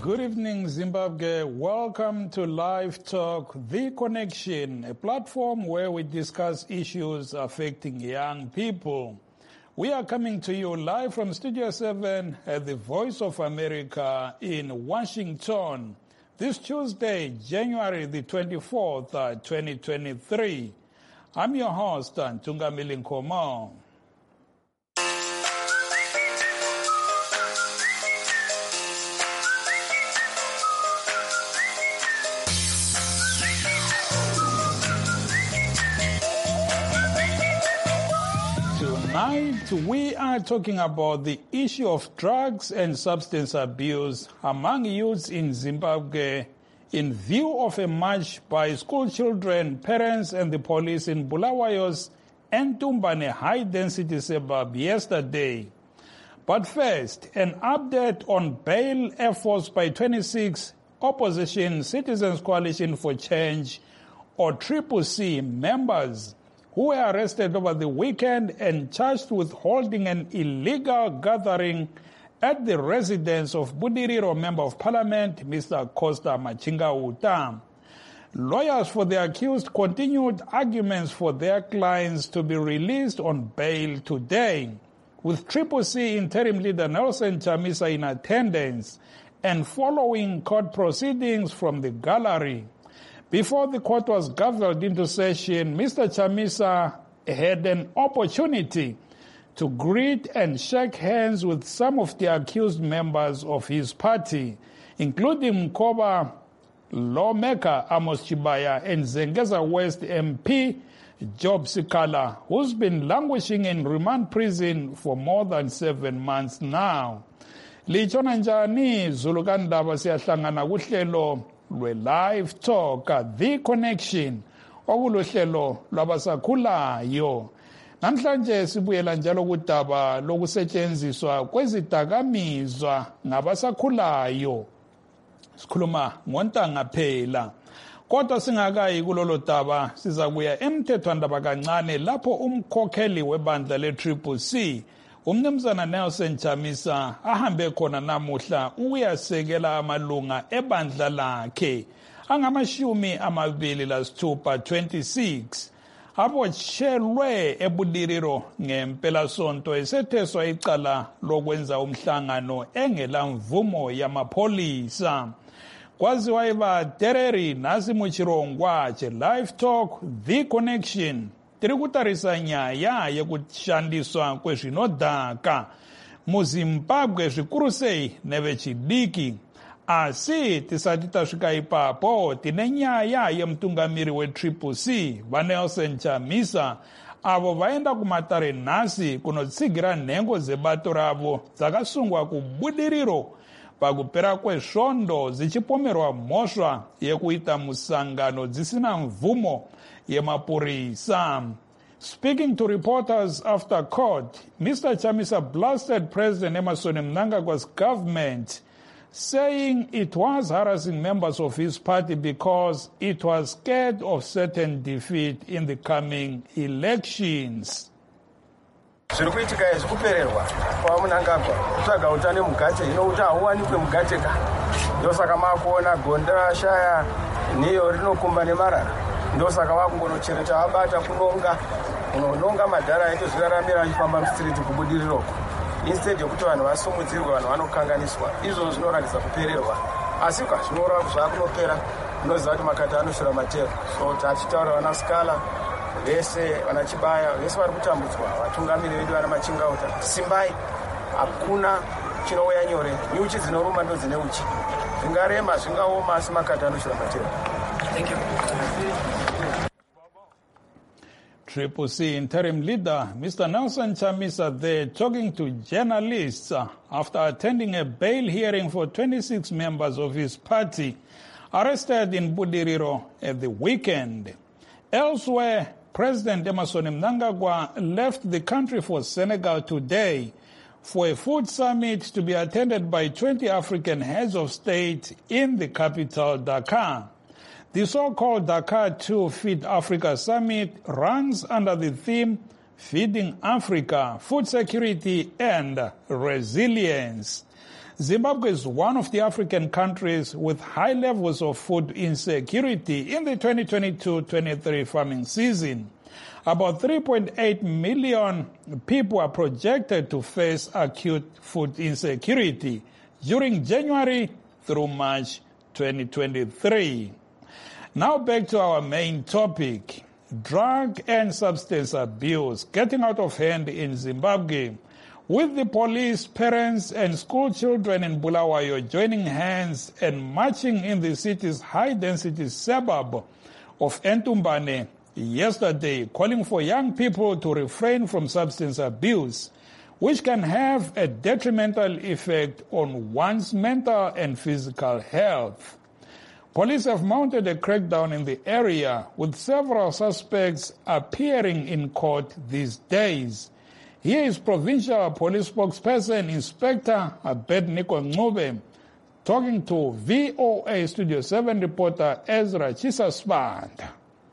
Good evening, Zimbabwe. Welcome to Live Talk, The Connection, a platform where we discuss issues affecting young people. We are coming to you live from Studio 7 at the Voice of America in Washington. This Tuesday, January the 24th, 2023. I'm your host, Ntungamili Nkomo. Tonight, we are talking about the issue of drugs and substance abuse among youths in Zimbabwe in view of a march by school children, parents, and the police in Bulawayo's Ntumbane high-density suburb yesterday. But first, an update on bail efforts by 26 Opposition Citizens Coalition for Change, or CCC, members who were arrested over the weekend and charged with holding an illegal gathering at the residence of Budiriro Member of Parliament, Mr. Costa Machinga-Uta. Lawyers for the accused continued arguments for their clients to be released on bail today, with CCC interim leader Nelson Chamisa in attendance and following court proceedings from the gallery. Before the court was gathered into session, Mr. Chamisa had an opportunity to greet and shake hands with some of the accused members of his party, including Mkoba lawmaker Amos Chibaya and Zengeza West MP Job Sikala, who's been languishing in remand prison for more than 7 months now. Lichona njani Zulukandaba siyahlangana kuhlelo lwe-Live Talk, The Connection, okuluhlelo lwabasakhulayo. Namhlanje sibuyela njalo kudaba lokusetshenziswa kwezidakamizwa ngabasakhulayo. Sikhuluma ngontanga phela. Kodwa singakayi kulolo daba, sizakuya emthethwandaba kancane lapho umkhokheli webandla le-CCC uMnumzana Nelson Chamisa ahambe khona namuhla ukuyasekela amalunga ebandla lakhe angama-26 abotshelwe eBudiriro ngempelasonto esetheswa icala lokwenza umhlangano engela mvumo yamapholisa. Kwaziwa ivatereri nasi muchirongwache Live Talk, The Connection. Tiri kutarisa nyaya yekushandiswa kwezvinodhaka muZimbabwe zvikuru sei nevechidiki. Asi tisati tasvika ipapo tine nyaya yemutungamiri weCCC vaNelson Chamisa avo vaenda kumatare nhasi kunotsigira nhengo dzebato ravo dzakasungwa kuBudiriro pakupera kwesvondo dzichipomerwa mhosva yekuita musangano dzisina mvumo yemapurisa. Speaking to reporters after court, Mr. Chamisa blasted President Emmerson Mnangagwa's government, saying it was harassing members of his party because it was scared of certain defeat in the coming elections. Zviri kuitika izvi kupererwa kwaMnangagwa kutsvaga utane mugate hino kuti hauwanikwe mugate ka ndosaka makuona gonda rashaya niyo rinokumba nemarara ndosaka vakungonochereta vabata kunonga madhara aito zviraramira achifamba mustriti kubudiriroko instead yekuti vanhu vasumudzirwe vanhu vanokanganiswa izvo zvinoratidza kupererwa asi zvinorawa zvakunopera unoziva kuti makata anoshora matero so tachitaura vanaskala vese vanachibaya vese vari kutambudzwa vatungamiri vedu vana Machinga-Uta simbai hakuna chinouya nyore nyuchi dzinoruma ndo dzine uchi zvingarema zvingaoma asi makata anoshora matero. Thank you. CCC interim leader Mr. Nelson Chamisa there talking to journalists after attending a bail hearing for 26 members of his party arrested in Budiriro at the weekend. Elsewhere, President Emmerson Mnangagwa left the country for Senegal today for a food summit to be attended by 20 African heads of state in the capital, Dakar. The so-called Dakar 2 Feed Africa Summit runs under the theme Feeding Africa, Food Security and Resilience. Zimbabwe is one of the African countries with high levels of food insecurity in the 2022-23 farming season. About 3.8 million people are projected to face acute food insecurity during January through March 2023. Now back to our main topic, drug and substance abuse getting out of hand in Zimbabwe, with the police, parents and school children in Bulawayo joining hands and marching in the city's high-density suburb of Entumbane yesterday, calling for young people to refrain from substance abuse, which can have a detrimental effect on one's mental and physical health. Police have mounted a crackdown in the area, with several suspects appearing in court these days. Here is Provincial Police Spokesperson Inspector Abednego Ncube talking to VOA Studio 7 reporter Ezra Chisasband.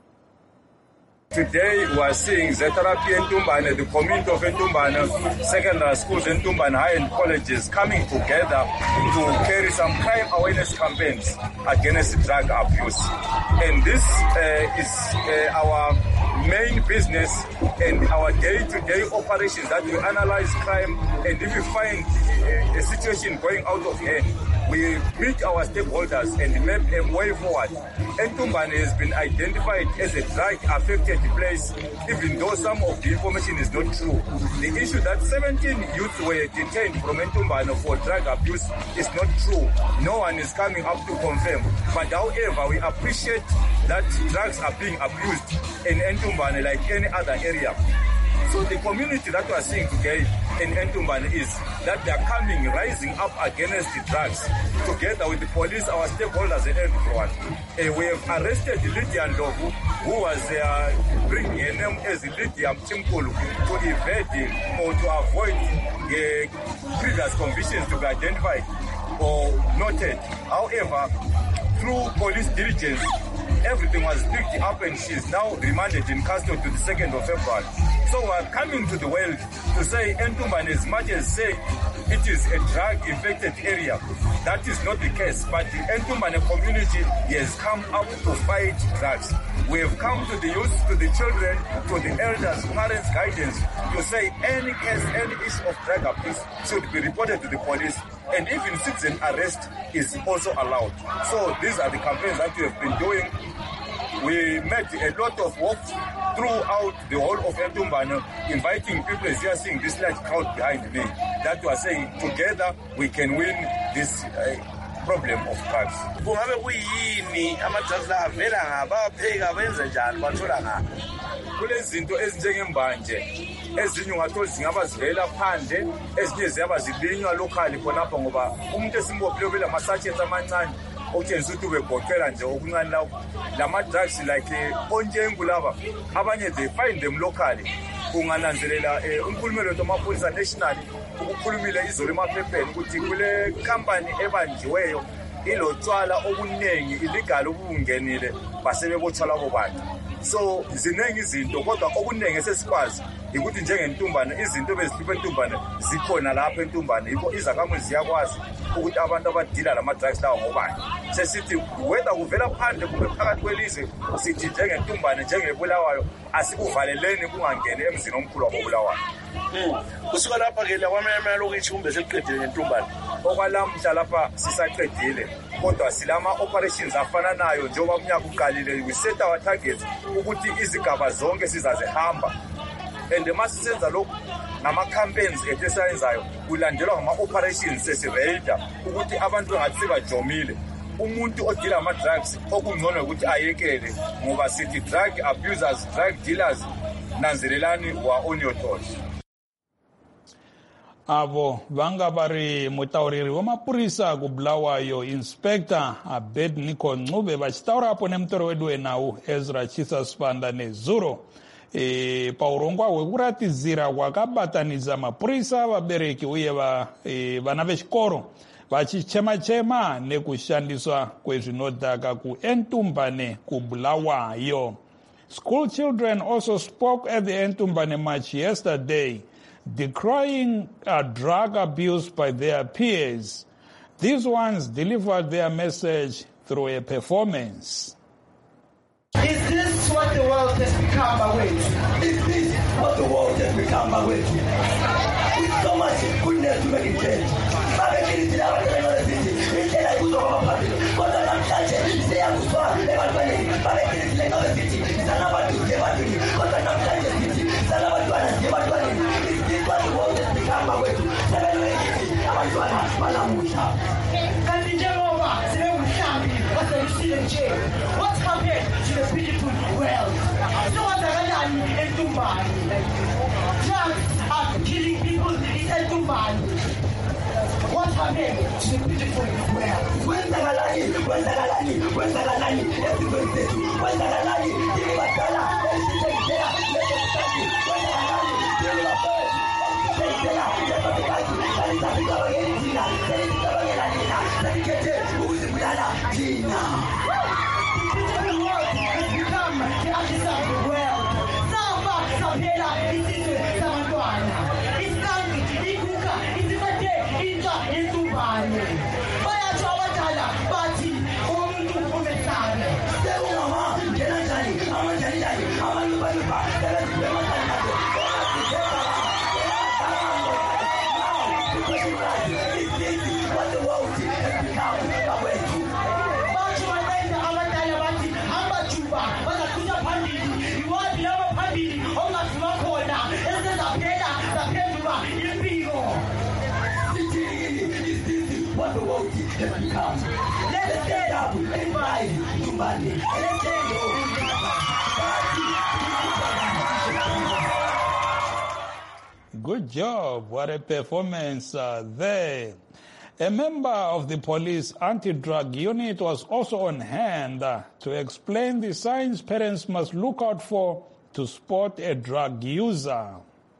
Today we are seeing Zetherapy in Entumbane, the community of Entumbane, secondary schools in Entumbane, high-end colleges coming together to carry some crime awareness campaigns against drug abuse. And this is our main business and our day-to-day operations, that we analyze crime, and if we find a situation going out of hand, we meet our stakeholders and map a way forward. Entumbane has been identified as a drug-affected place, even though some of the information is not true. The issue that 17 youths were detained from Entumbane for drug abuse is not true. No one is coming up to confirm. But however, we appreciate that drugs are being abused in Entumbane like any other area. So the community that we are seeing today in Entumbane is that they are coming, rising up against the drugs, together with the police, our stakeholders and everyone. We have arrested Lydia Ndovu, who was bringing her name as Lydia Mchimkulu, to evade or to avoid previous convictions to be identified or noted. However, through police diligence, everything was picked up and she is now remanded in custody to the 2nd of February. So we are coming to the world to say Entumbane, as much as say it is a drug-infected area, that is not the case. But the Entumbane community has come up to fight drugs. We have come to the youth, to the children, to the elders, parents' guidance, to say any case, any issue of drug abuse should be reported to the police. And even citizen arrest is also allowed. So these are the campaigns that we have been doing. We made a lot of work throughout the whole of Entumbane, inviting people, as you are seeing this large crowd behind me, that we are saying together we can win this problem of drugs. Kungabe kuyini ama-drugs la avela ngabapheka benze njani bathola ngaphi? Kulezinto ezinjengembanje, ezinye ungathola zingaba zivela phandle, ezinye ziyaba zilinywa locally khonapha, ngoba umuntu esimbophile obela ama-sachets amancane okutshengisa ukuthi ubegoqela nje okuncane lawo. Lama-drugs like ontshengu laba, abanye they find them locally. Ungananzelela umkhulumeli wethu wamapholisa national ukukhulumile izolo emaphepheni ukuthi kule company ebanjiweyo ilotshwala obuningi illegal obungenile basebebotshwa labo bantu. So ziningi izinto, kodwa okuningi esesikwazi ukuthi njengeNtumbane izinto bezihlupha eNtumbane zikhona lapha eNtumbane. Yikho izakhamuzi ziyakwazi ukuthi abantu abadila lama-drugs lawo ngobani. Sesithi whether kuvela phandle kumbe phakathi kwelizwe, sithi njengeNtumbane, njengeBulawayo, asikuvaleleni kungangeni emzini omkhulu waboBulawayo. Kusuka lapha-ke lakwamanye lokitshi kumbe seliqedile ngeNtumbane? Okwalamhla lapha sisaqedile, kodwa silama-operations afananayo njengoba umnyaka uqalile. We set our targets ukuthi izigaba zonke sizazihamba, and masisenza lokhu ngama-campaigns ethu esayenzayo kulandelwa ngama-operations sesireyida ukuthi abantu engathi sebajomile. Umuntu odila ama-drugs okungcono ukuthi ayekele, ngoba sithi drug abusers, drug dealers, nanzelelani wa on your toes. Avo vanga vari mutauriri wamapurisa kuBulawayo Inspector Abednego Ncube vachitaura apo nemutoro wedu wenawu Ezra Chisasbanda nezuro paurongwa hwekuratidzira hwakabatanidza mapurisa, vabereki uye vana vechikoro vachichema-chema nekushandiswa kwezvinodhaka kuEntumbane kuBulawayo. School children also spoke at the Entumbane march yesterday, decrying drug abuse by their peers. These ones delivered their message through a performance. Is this what the world has become away to? Is this what the world has become away to? With so much goodness to make it change. What happened to the beautiful world? So what happened in Tumbani? Drugs are killing people in Tumbani. What happened to the beautiful world? What the world has become. Let's get up and rise to money. Let's Good job. What a performance there. A member of the police anti-drug unit was also on hand to explain the signs parents must look out for to spot a drug user.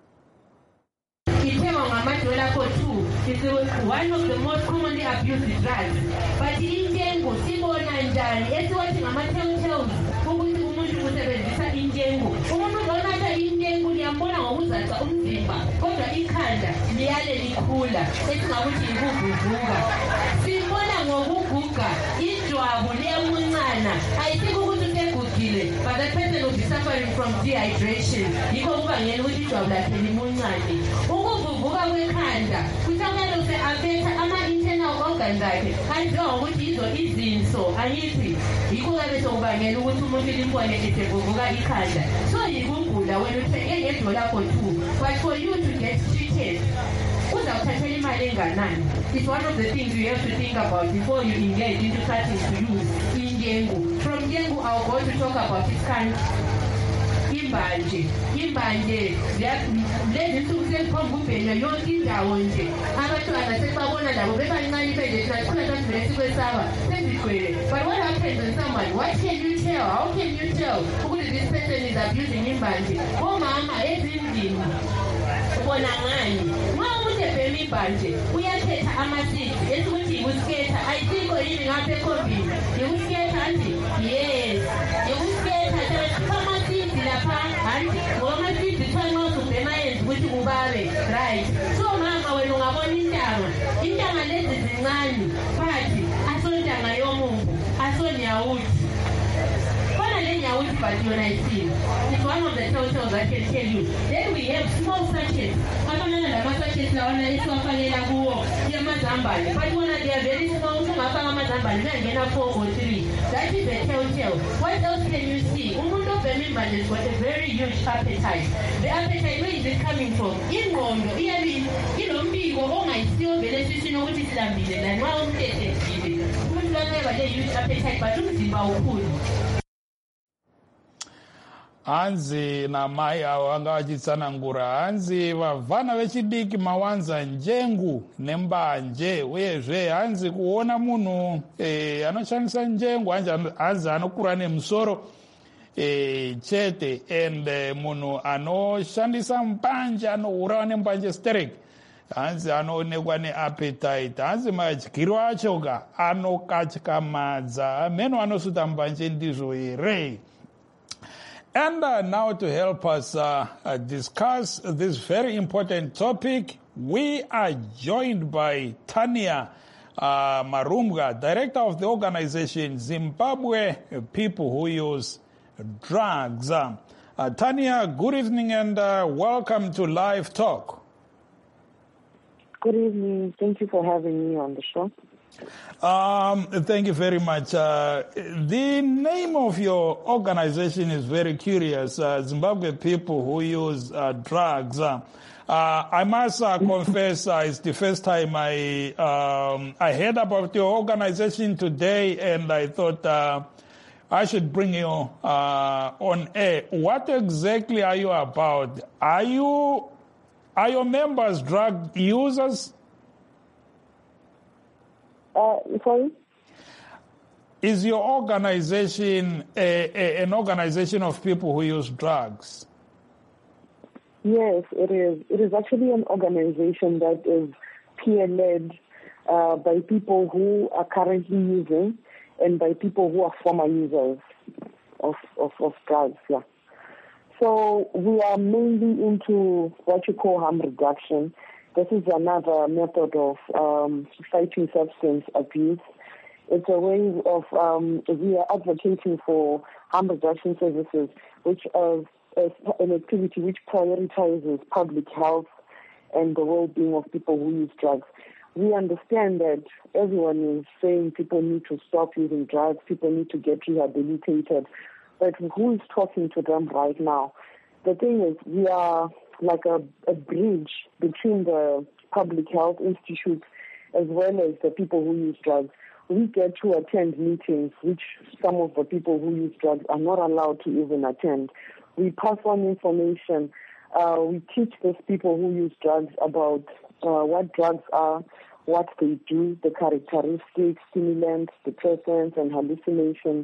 Is one of the most commonly abused drugs. But injengo sibona njani esiwathi ngama-telltales ukuthi umuntu usebenzisa injengo. Umuntu onatha injengo liyambona ngokuzatha umzimba kodwa ikhanda liyale likhula esingakuthi yikuguguka. Sibona ngokuguga ijwabu liyamuncana ayisike ukuthi usegugile but that person will be suffering from dehydration yikho kubangela ukuthi ijwabu lakhe limuncane. Ukuvuvuka kwekhanda kufanele use-affecta ama-internal organs akhe kanjenga ngokuthi yizo izinso angithi yikho kabe sokubangela ukuthi umuntu limbone esevuvuka ikhanda. So yikugula wena uthenge ngedola for 2 but for you to get treated uzawuthathela imali enganani. It's one of the things you have to think about before you engage into starting to use injengo. From Njengo I'll go to talk about its kind. Imbanje lezi nsuku selikhomba ubhenya yonke indawo nje abantwana sebabona labo bebancane benje sikhula sasivele sikwesaba sezigcwele. But what happens when someone, what can you tell, how can you tell ukuthi this person is abusing imbanje? Omama ezindlini ubona ngani nxa umuntu ebhema imbanje uyakhetha amasidi esikuthi yikusketha ayikho yini ngapha ekhombini yikusketha nje yes yikusketha amasidi lapha hanti ngoba amasidi thwanxa usubhema yenza ukuthi kubabe right. So mama wena ungabona intanga lezi zincane phathi asontanga yomumbu asonyawuthi but when I see it's one of the telltales I can tell you. Then we have small sachets. But when they are very small, so 4 or 3. That is a telltale. What else can you see? Umundo Bemimbanjes got a very huge appetite. The appetite, where is it coming from? In Rondo, oh my still beneficial what is Lambile and now they huge appetite, but Hanzi na mai wanga wachitsanangura hanzi vavhana vechidiki mawanza njengu nembanje uyezve hanzi kuona munhu anoshandisa njengu hanzi anokura nemusoro chete and munhu anoshandisa mbanje anourawa nembanje sterek hanzi anoonekwa neappetite hanzi madyiro acho anokatyamadza meno anosuta mbanje ndizvo here. And now to help us discuss this very important topic, we are joined by Tanya Marumga, director of the organization Zimbabwe People Who Use Drugs. Tanya, good evening and welcome to Live Talk. Good evening. Thank you for having me on the show. Thank you very much. The name of your organization is very curious, Zimbabwe People Who Use Drugs. I must confess, it's the first time I heard about your organization today, and I thought I should bring you on air. What exactly are you about? Are your members drug users? Sorry? Is your organization an organization of people who use drugs? Yes, it is. It is actually an organization that is peer-led by people who are currently using and by people who are former users of drugs. Yeah. So we are mainly into what you call harm reduction. This is another method of fighting substance abuse. It's a way of, we are advocating for harm reduction services, which is an activity which prioritizes public health and the well-being of people who use drugs. We understand that everyone is saying people need to stop using drugs, people need to get rehabilitated, but who is talking to them right now? The thing is, we are like a bridge between the public health institutes as well as the people who use drugs. We get to attend meetings which some of the people who use drugs are not allowed to even attend. We pass on information. We teach those people who use drugs about what drugs are, what they do, the characteristics, stimulants, depressants, and hallucinogens,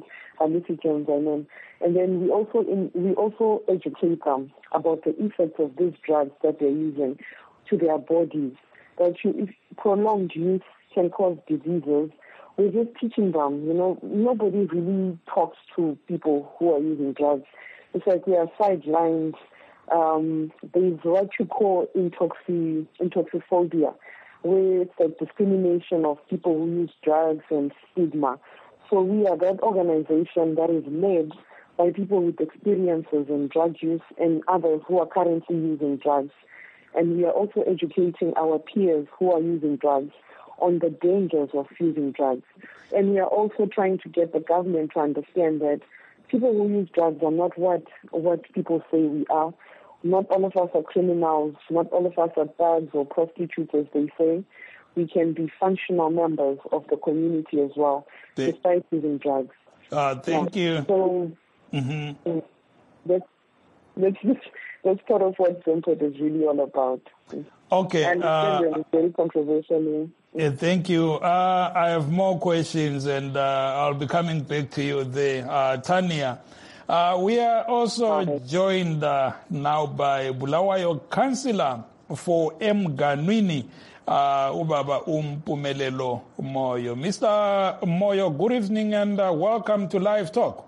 and then we also educate them about the effects of these drugs that they're using to their bodies. That if prolonged use can cause diseases. We're just teaching them. Nobody really talks to people who are using drugs. It's like we are sidelined. There's what you call intoxiphobia, where it's like discrimination of people who use drugs and stigma. So we are that organization that is led by people with experiences in drug use and others who are currently using drugs. And we are also educating our peers who are using drugs on the dangers of using drugs. And we are also trying to get the government to understand that people who use drugs are not what people say we are. Not all of us are criminals. Not all of us are thugs or prostitutes, as they say. We can be functional members of the community as well, despite using drugs. Thank you. So that's part of what Zempot is really all about. Okay. And it's very controversial. Thank you. I have more questions, and I'll be coming back to you there. Tanya, we are also joined now by Bulawayo Councillor for Emganwini, Ubaba Mpumelelo Moyo. Mr. Moyo, good evening and welcome to Live Talk.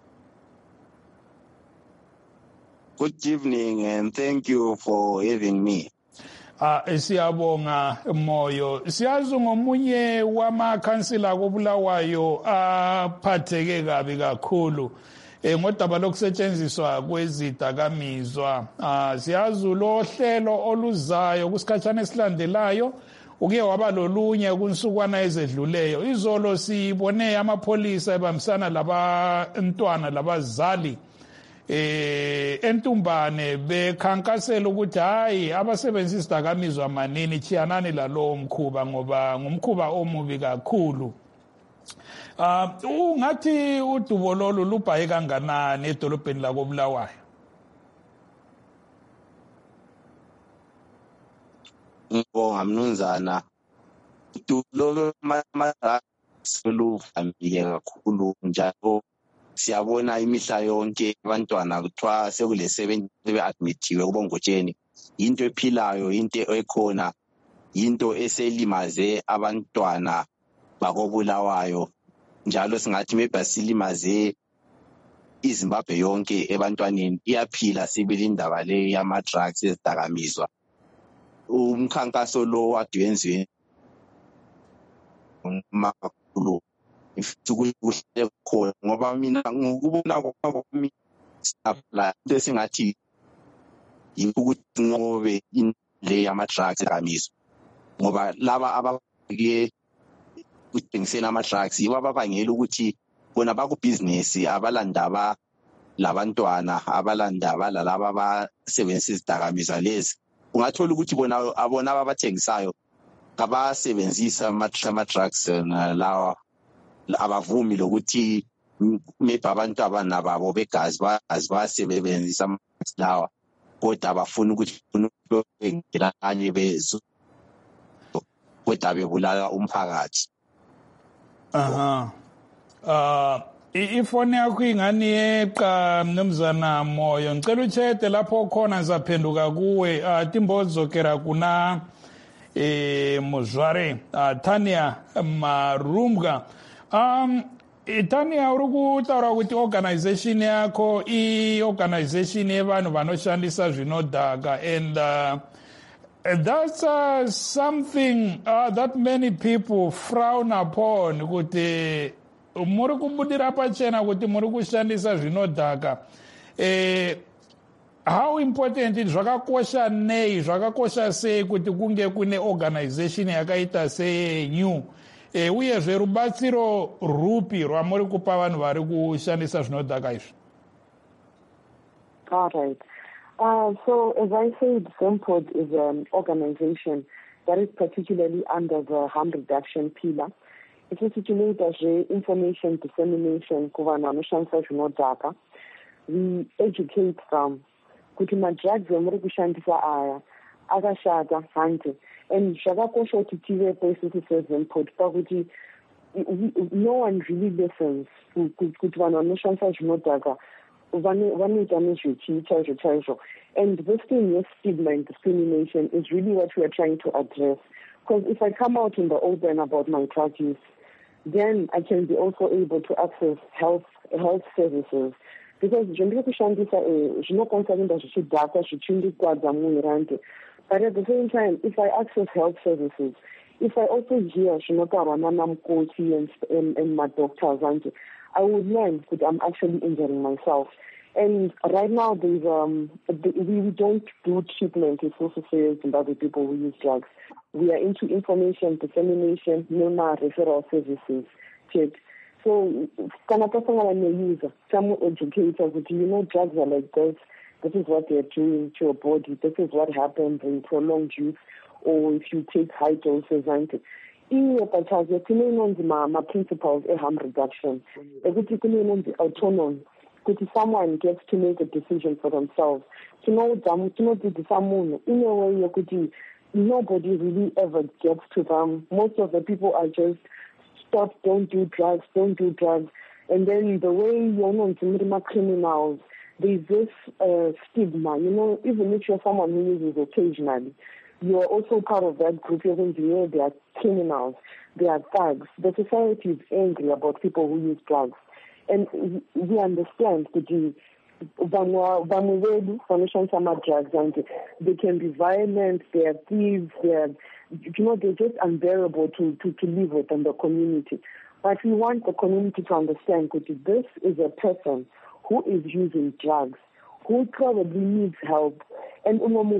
Good evening and thank you for having me. Siyabonga Moyo. Siyazi ngomunye wamakhansila koBulawayo aphatheke kabi kakhulu ngodaba lokusetshenziswa kwezidakamizwa. Siyazi lo hlelo oluzayo kusikhatshana esilandelayo uke waba lolunye kunsukwana ezedluleyo. Izolo sibone amapholisa ebambisana labantwana labazali entumbane bekhankasela ukuthi hayi abasebenzisa izidakamizwa manini chiyanani lalowo mkhuba ngoba ngumkhuba omubi kakhulu. Ungathi udubo lolu lubhaye kanganani edolobheni lakoBulawayo? Ngibonga mnumzana. Udubo lolu luvamile kakhulu njalo siyabona imihla yonke abantwana kuthiwa sekule 7 be-admithiwe kubongotsheni. Into ephilayo, into ekhona, into eselimaze abantwana bakoBulawayo. Njalo singathi maybe silimaze iZimbabwe yonke ebantwaneni. Iyaphila sibili indaba le yama-drugs ezidakamizwa. Umkhankaso lo wadiwenziwe makhulu ukuthi kuhle khona ngoba mina ngikubona kwami la into esingathi yikuthi ngobe le ama-drugs ekamiso ngoba laba abake kuthengisela ama-drugs yibo ababangela ukuthi bona bakubhizinisi abalandaba labantwana abalandaba lalaba abasebenzisa izidakamizwa lezi ungathola ukuthi bona ababathengisayo abasebenzisa ama-drugs lawa abavumi lokuthi maybe abantu abanababo begazi basebenzisa ama-drugs lawa kodwa abafuna ukuthi ngelanye bezo kodwa bebulala umphakathi. Ifoni yakho ingani yeqa mnumzana Moyo, ngicela uchete lapho khona ngizaphenduka kuwe. Timbozokera kuna muzvare Tanya Marumga. Tanya, uri kutaura kuti organization yako organization yevanhu vanoshandisa zvinodhaka, and that's something that many people frown upon, kuti muri kubudira pachena kuti muri kushandisa zvinodhaka. How important zvakakosha nei, zvakakosha sei kuti kunge kune organization yakaita seyenyu, uyezve rubatsiro rupi rwamuri kupa vanhu vari kushandisa zvinodhaka izvi? All right. So as I said, ZIMPOD is an organization that is particularly under the harm reduction pillar. It's situated as information dissemination kuvanhu vanoshandisa zvinodhaka. We educate them kuti madrugs amuri kushandisa aya akashata handi, and zvakakosha kuti tivepo isusu seZIMPOD pakuti no one really listens kuti vanhu vanoshandisa zvinodhaka vanoita nezvechii chaizvo chaizvo. And this thing, yes, stigma and discrimination is really what we are trying to address. Because if I come out in the open about my drug use, then I can be also able to access health services. Because zvendiri kushandisa zvinokwanisa kuenda zvichidhaka zvichindikwadza muviri wanje. But at the same time, if I access health services, if I also hear zvinotaurwa nanamukoti and madoctors anje, I would learn that I'm actually injuring myself. And right now, we don't do treatment in social sales and other people who use drugs. We are into information dissemination, referral services. Check. So, kana pasangana ne-user, some educators, drugs are like this. This is what they're doing to your body. This is what happens in prolonged use, or if you take high doses. In your pachaje, my principles of harm reduction. Autonomy. Kuti someone gets to make a decision for themselves. In a way, nobody really ever gets to them. Most of the people are just, stop, don't do drugs. And then the way you're criminals, there's this stigma. Even if you're someone who uses occasionally, you're also part of that group. You're going to hear they are criminals, they are thugs. The society is angry about people who use drugs. And we understand that drugs, and they can be violent, they are thieves, they're just unbearable to live with in the community. But we want the community to understand that this is a person who is using drugs, who probably needs help, and we've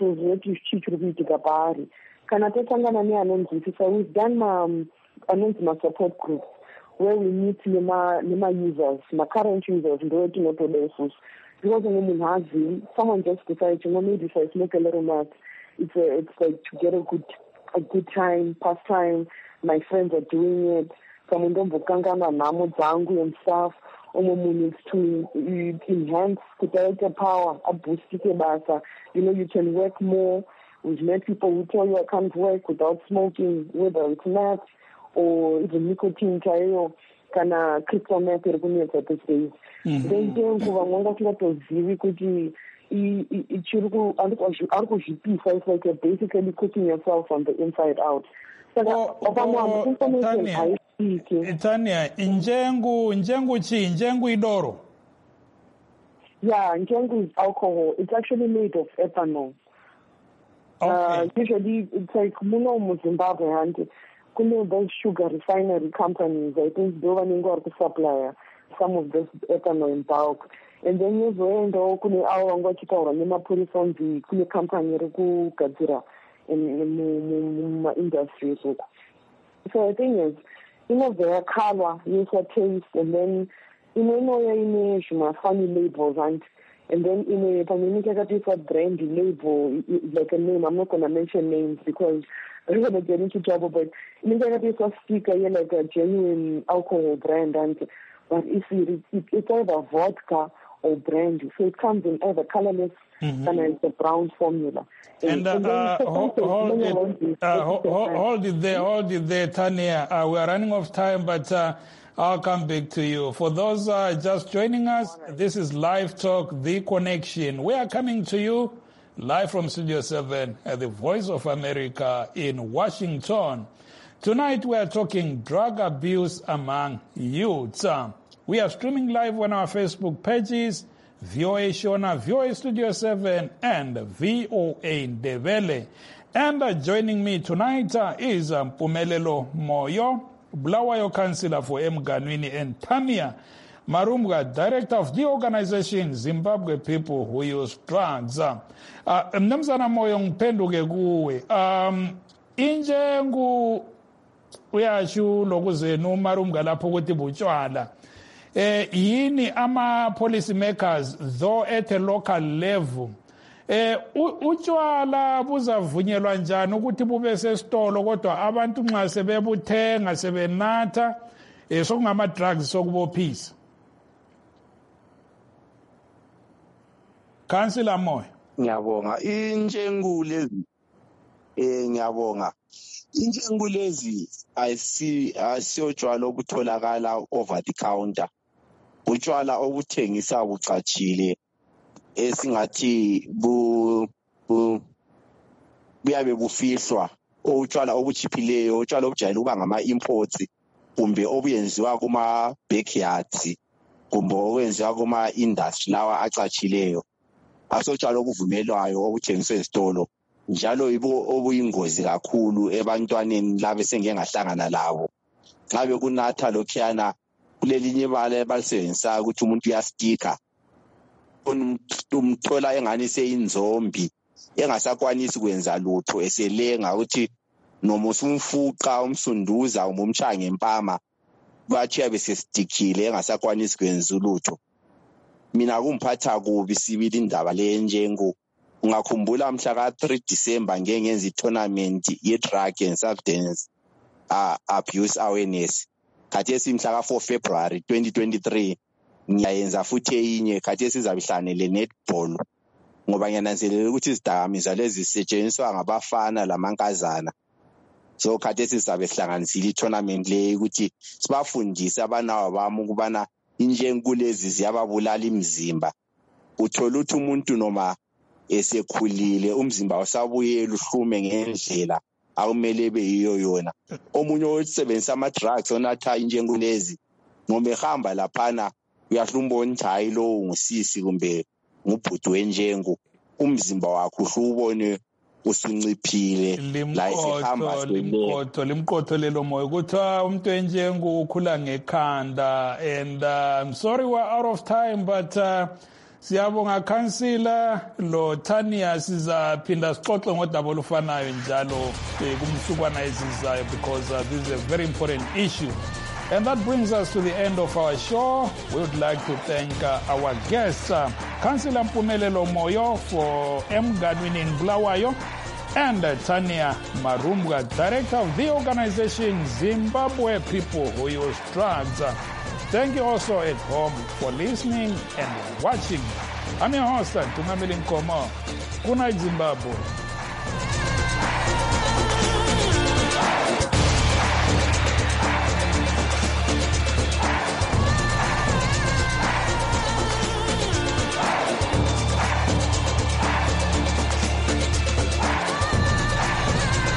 done my support group, where we meet my users, my current users, because someone just decides, maybe if I smoke a little mat, it's like to get a good time, pastime. My friends are doing it. And stuff. Needs to enhance the power, boost it. You can work more. We've met people who tell you I can't work without smoking, whether it's meth or even nicotine, kana crystal meth at this stage. Then it's like you're basically cooking yourself from the inside out. Tanya, njengu idoro? Yeah, njengu is alcohol. It's actually made of ethanol. Okay. Usually it's like muno mu Zimbabwe, and those sugar refinery companies, I think they were going to supply some of this ethanol in bulk. And then you went to the company in industry. So I think is, their color, user taste, and then funny labels and then for brand label, like a name, I'm not going to mention names because I'm going to get into trouble, but for sticker, like a genuine alcohol brand, but if it's either vodka or brandy, so it comes in either colorless and it's a brown formula. And hold it there, Tanya. We are running out of time, but I'll come back to you. For those just joining us, this is Live Talk, The Connection. We are coming to you live from Studio 7 at the Voice of America in Washington. Tonight we are talking drug abuse among youths. We are streaming live on our Facebook pages, VOA Shona, VOA Studio 7, and VOA Ndebele. And joining me tonight is Mpumelelo Moyo, Bulawayo Councillor for Emganwini, and Tanya Marumga, Director of the organization Zimbabwe People Who Use Drugs. Mnamzana Moyo ngiphenduke kuwe. Injengu uyasho lokuzenu Marumga lapho ukuthi butshwala. Yini ama policy makers though at a local level utshwala buzavunyelwa njani ukuthi bube sesitolo kodwa abantu nxa sebebuthenga sebenatha sokungama drugs sokubophisa. Councillor Moyo. Ngiyabonga ngiyabonga injengulezi asiyotshwala obutholakala over the counter, utshwala obuthengisa bucatshile esingathi buyabe bufihlwa, utshwala obuchiphileyo, utshwala obujayele ukuba ngama-imports kumbe obuyenziwa kuma-backyards kumbe obuyenziwa kuma-industry lawa acatshileyo, asotshwala obuvumelwayo obuthengiswa ezitolo, njalo yibo obuyingozi kakhulu ebantwaneni laba esengeke ngahlangana labo. Nxa bekunatha lokhuyana kulelinye ibala ebalisebenzisayo ukuthi umuntu uyastika, umthola engani seyinzombi engasakwanisi kwenza lutho, eselenga ukuthi noma usumfuqa umsunduza umumshaya ngempama bathi besestikile engasakwanisi kwenza lutho. Mina kumphatha kubi sibili indaba le njengo. Ungakhumbula mhla ka-3 December ngeke ngenza i-tournament ye-drug and substance abuse awareness. Khathesi mhla ka-4 February 2023 ngiyayenza futhi eyinye, khathesi izabihlanele netball ngoba ngiyananzelela ukuthi izidakamizwa lezi zisetshenziswa ngabafana lamankazana. So khathesi sizabe sihlanganisile i-tournament le ukuthi sibafundise abanawa bami ukubana injenkulezi ziyababulala imizimba. Uthola ukuthi umuntu noma esekhulile umzimba usabuyela uhlume ngendlela akumele beyiyo yona. Omunye osebenzisa ama-drugs onatha injenkulezi noma ehamba laphana uyahlumba ukuthi hayi lo ngusisi kumbe ngubhuti wenjengu, umzimba wakho uhlubone usunciphile la isihamba limqotho lelo Moyo kuthiwa umuntu enjengu ukhula ngekhanda. And I'm sorry we're out of time, but siyabonga Councillor lo Tanya, sizaphinda sixoxe ngodaba olufanayo njalo kumsukwana ezizayo because this is a very important issue. And that brings us to the end of our show. We would like to thank our guests, Councillor Mpumelelo Moyo for Emganwini in Bulawayo, and Tanya Marumga, Director of the organization Zimbabwe People Who Use Drugs. Thank you also at home for listening and watching. I'm your host, Tungamili Nkomo. Good night, Zimbabwe.